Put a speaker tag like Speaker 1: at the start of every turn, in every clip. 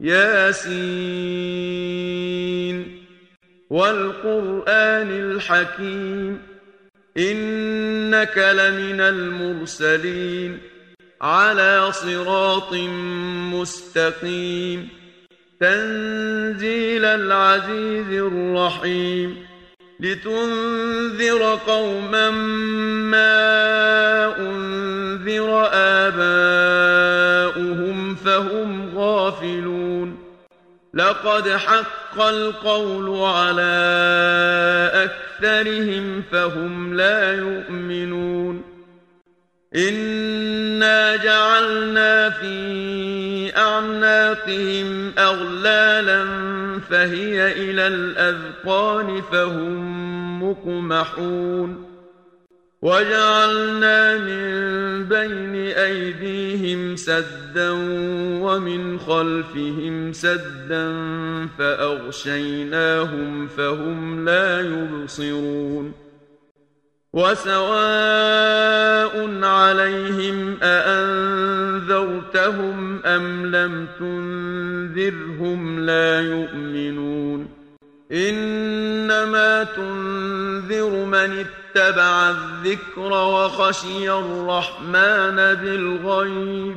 Speaker 1: ياسين والقرآن الحكيم إنك لمن المرسلين على صراط مستقيم تنزيل العزيز الرحيم لتنذر قوما ما أنذر آباؤهم فهم غافلون لقد حق القول على أكثرهم فهم لا يؤمنون إنا جعلنا في أعناقهم أغلالا فهي إلى الأذقان فهم مقمحون وجعلنا من بين أيديهم سدا ومن خلفهم سدا فأغشيناهم فهم لا يبصرون وسواء عليهم أأنذرتهم أم لم تنذرهم لا يؤمنون إنما تنذر من اتبع الذكر وخشي الرحمن بالغيب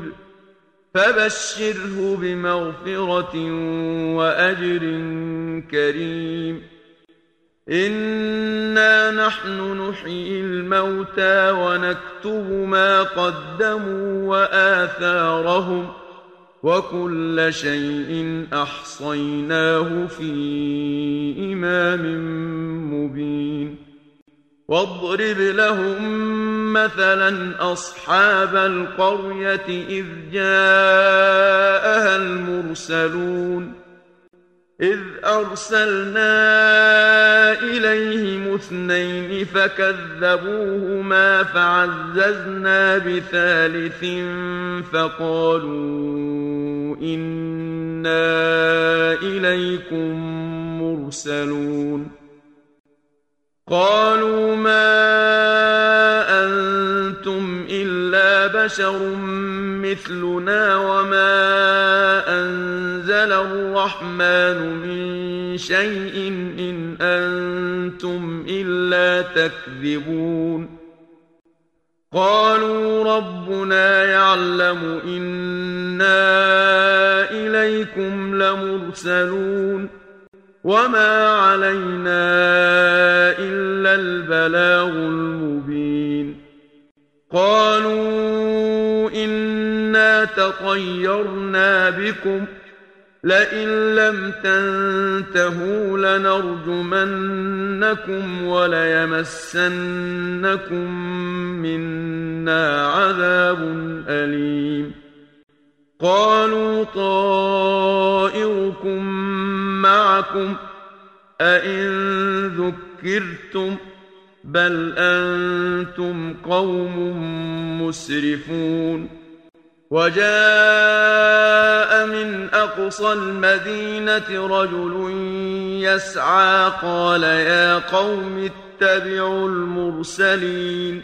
Speaker 1: فبشره بمغفرة وأجر كريم إنا نحن نحيي الموتى ونكتب ما قدموا وآثارهم وكل شيء أحصيناه في إمام مبين واضرب لهم مثلا أصحاب القرية إذ جاءها المرسلون إذ أرسلنا إليهم اثنين فكذبوهما فعززنا بثالث فقالوا إنا إليكم مرسلون قالوا ما أنتم إلا بشر مثلنا وما أنزل الرحمن من شيء إن أنتم إلا تكذبون قالوا ربنا يعلم إنا إليكم لمرسلون وما علينا إلا البلاغ المبين قالوا إنا تطيرنا بكم لئن لم تنتهوا لنرجمنكم وليمسنكم منا عذاب أليم قالوا طائركم معكم أئن ذكرتم بل أنتم قوم مسرفون وجاء من أقصى المدينة رجل يسعى قال يا قوم اتبعوا المرسلين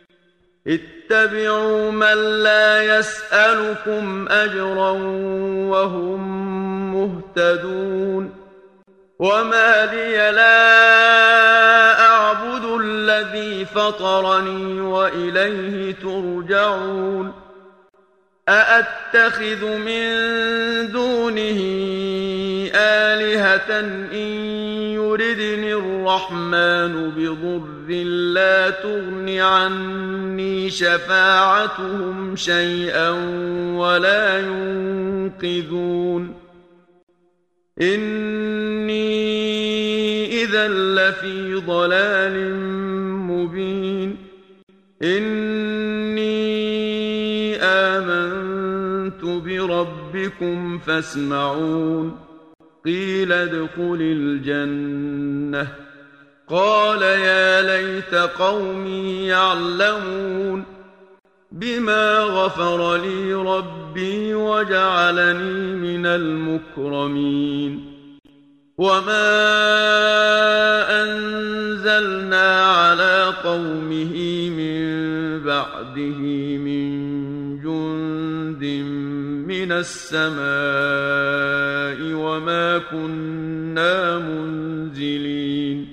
Speaker 1: اتبعوا من لا يسألكم أجرا وهم مهتدون وما لي لا أعبد الذي فطرني وإليه ترجعون أأتخذ من دونه آلهة إن يردني الرحمن بضر لا تغن عني شفاعتهم شيئا ولا ينقذون إني إذا لفي ضلال مبين إني آمنت بربكم فاسمعون قيل ادخل الجنة قال يا ليت قومي يعلمون بما غفر لي ربي وجعلني من المكرمين وما أنزلنا على قومه من بعده من جند من السماء وما كنا منزلين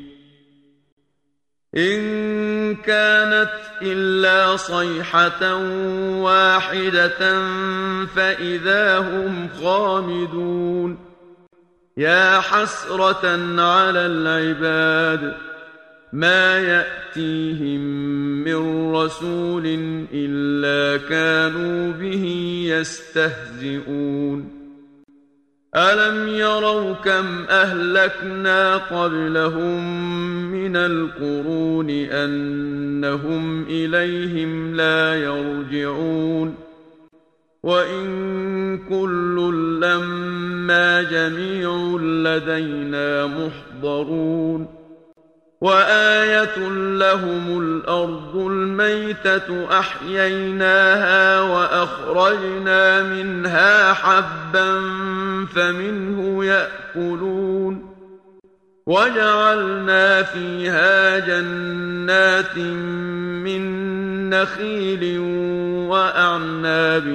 Speaker 1: إن كانت إلا صيحة واحدة فإذا هم خامدون يا حسرة على العباد ما يأتيهم من رسول إلا كانوا به يستهزئون ألم يروا كم أهلكنا قبلهم من القرون أنهم إليهم لا يرجعون وإن كل لما جميع لدينا محضرون وآية لهم الأرض الميتة أحييناها وأخرجنا منها حبا فمنه يأكلون وجعلنا فيها جنات من نخيل وأعناب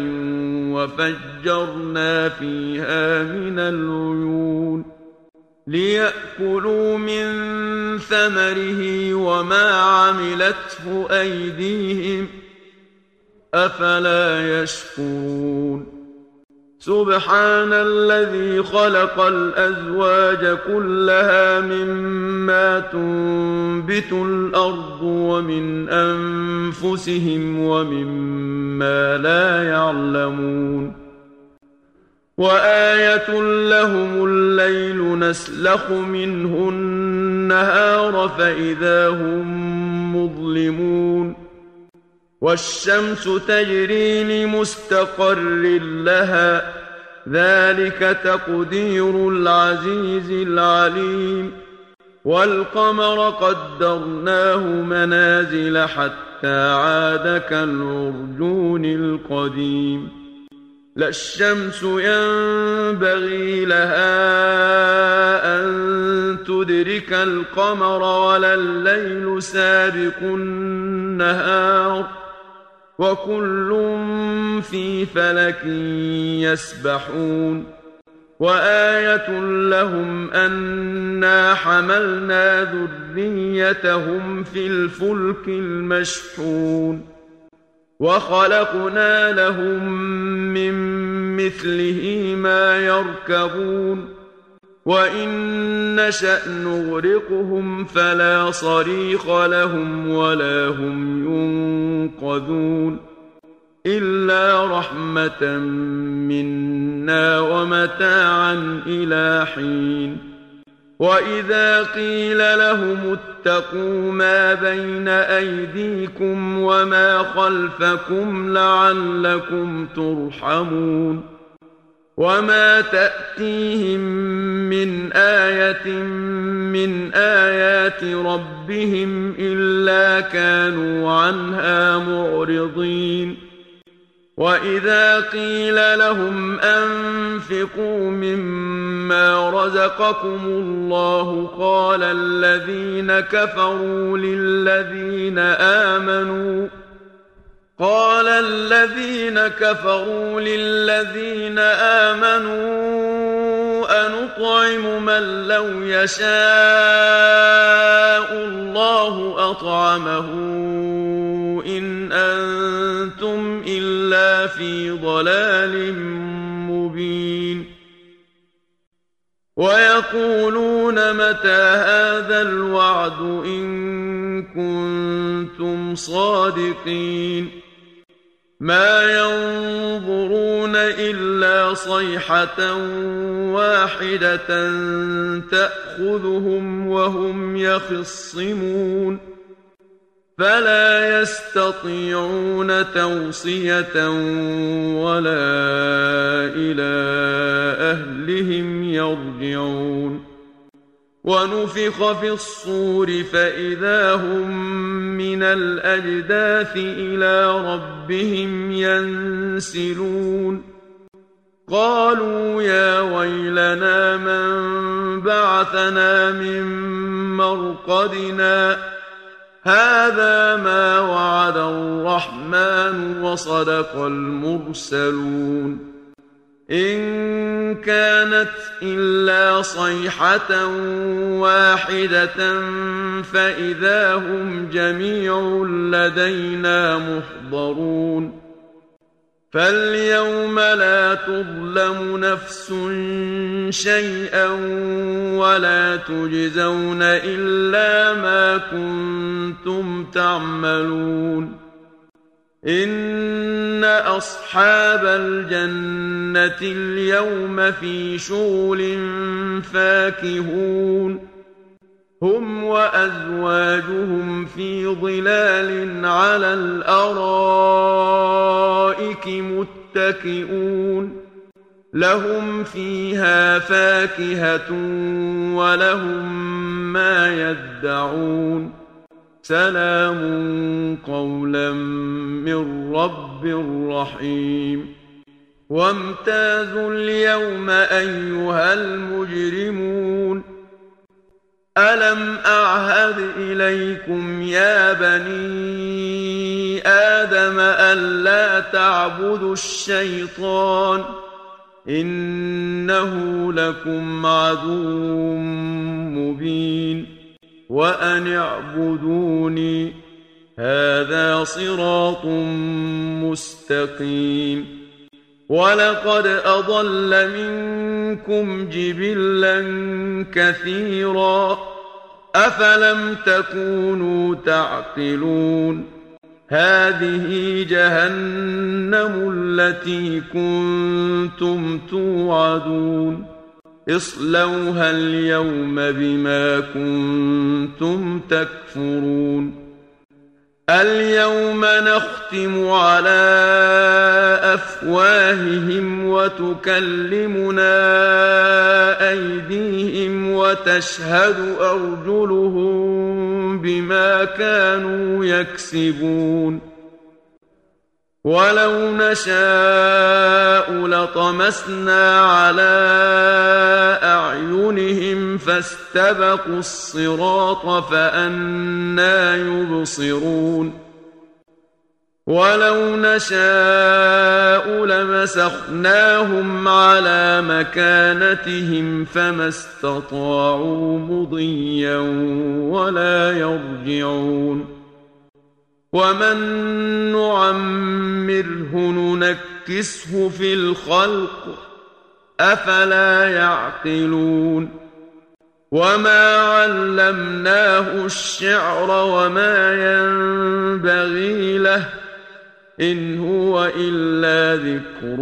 Speaker 1: وفجرنا فيها من العيون ليأكلوا من ثمره وما عملته أيديهم أفلا يشكرون سبحان الذي خلق الأزواج كلها مما تنبت الأرض ومن أنفسهم ومما لا يعلمون وآية لهم الليل نسلخ منه النهار فإذا هم مظلمون والشمس تجري لمستقر لها ذلك تقدير العزيز العليم والقمر قدرناه منازل حتى عاد كالعرجون القديم لا الشمس ينبغي لها أن تدرك القمر ولا الليل سابق النهار وكل في فلك يسبحون وآية لهم أنا حملنا ذريتهم في الفلك المشحون وخلقنا لهم من مثله ما يركبون وإن نشأ نغرقهم فلا صريخ لهم ولا هم ينقذون إلا رحمة منا ومتاعا إلى حين وإذا قيل لهم اتقوا ما بين أيديكم وما خلفكم لعلكم ترحمون وما تأتيهم من آية من آيات ربهم إلا كانوا عنها معرضين وإذا قيل لهم أنفقوا مما رزقكم الله قال الذين كفروا للذين آمنوا أنطعم من لو يشاء الله أطعمه إن أنتم إلا في ضلال مبين ويقولون متى هذا الوعد إن كنتم صادقين ما ينظرون إلا صيحة واحدة تأخذهم وهم يخصمون فلا يستطيعون توصية ولا إلى أهلهم يرجعون ونفخ في الصور فإذا هم من الأجداث إلى ربهم ينسلون قالوا يا ويلنا من بعثنا من مرقدنا هذا ما وعد الرحمن وصدق المرسلون إن كانت إلا صيحة واحدة فإذا هم جميع لدينا محضرون فاليوم لا تظلم نفس شيئا ولا تجزون إلا ما كنتم تعملون إن أصحاب الجنة اليوم في شغل فاكهون هم وأزواجهم في ظلال على الأرائك متكئون لهم فيها فاكهة ولهم ما يدعون سلام قولا من رب رحيم وامتازوا اليوم أيها المجرمون ألم أعهد إليكم يا بني آدم ألا تعبدوا الشيطان إنه لكم عدو مبين وأن اعبدوني هذا صراط مستقيم ولقد أضل منكم جبلا كثيرا أفلم تكونوا تعقلون هذه جهنم التي كنتم توعدون اصلوها اليوم بما كنتم تكفرون اليوم نختم على أفواههم وتكلمنا أيديهم وتشهد أرجلهم بما كانوا يكسبون ولو نشاء لطمسنا على أعينهم فاستبقوا الصراط فأنى يبصرون ولو نشاء لمسخناهم على مكانتهم فما استطاعوا مضيا ولا يرجعون ومن نعمره ننكسه في الخلق أفلا يعقلون وما علمناه الشعر وما ينبغي له إن هو إلا ذكر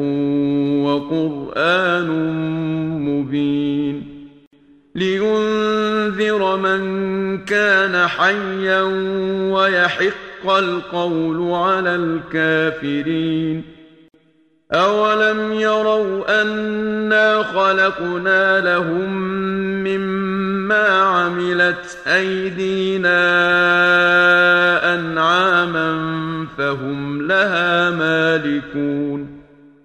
Speaker 1: وقرآن مبين لينذر من كان حيا ويحق القول على الكافرين أولم يروا أنا خلقنا لهم مما عملت أيدينا أنعاما فهم لها مالكون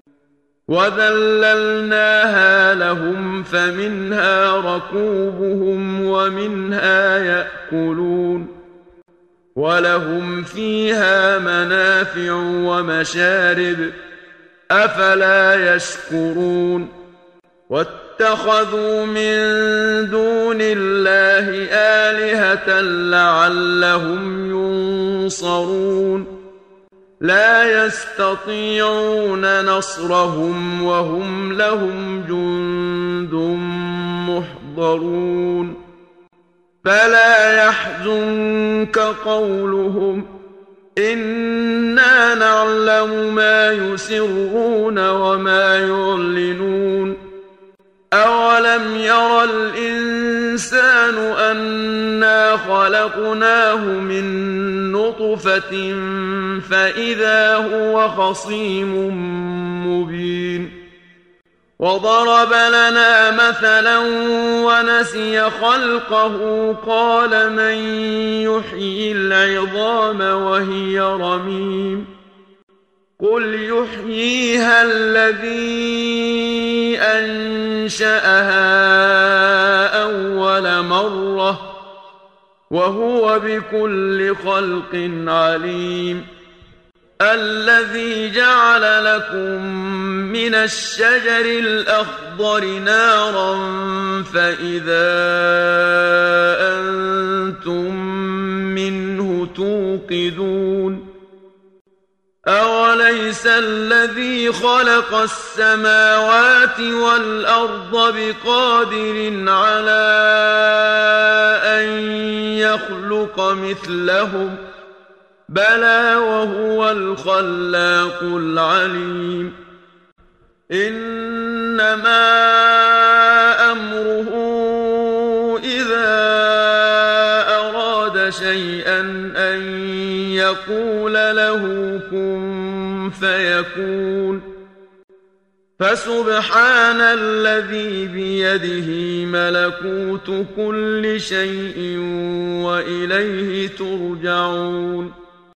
Speaker 1: وذللناها لهم فمنها ركوبهم ومنها يأكلون ولهم فيها منافع ومشارب أفلا يشكرون واتخذوا من دون الله آلهة لعلهم ينصرون لا يستطيعون نصرهم وهم لهم جند محضرون فلا يحزنك قولهم إنا نعلم ما يسرون وما يعلنون أولم ير الإنسان أنا خلقناه من نطفة فإذا هو خصيم مبين وضرب لنا مثلا ونسي خلقه قال من يحيي العظام وهي رميم قل يحييها الذي أنشأها أول مرة وهو بكل خلق عليم الذي جعل لكم من الشجر الأخضر نارا فإذا أنتم منه توقدون أوليس الذي خلق السماوات والأرض بقادر على أن يخلق مثلهم بلى وهو الخلاق العليم إنما أمره إذا أراد شيئا أن يقول له كن فيكون فسبحان الذي بيده ملكوت كل شيء وإليه ترجعون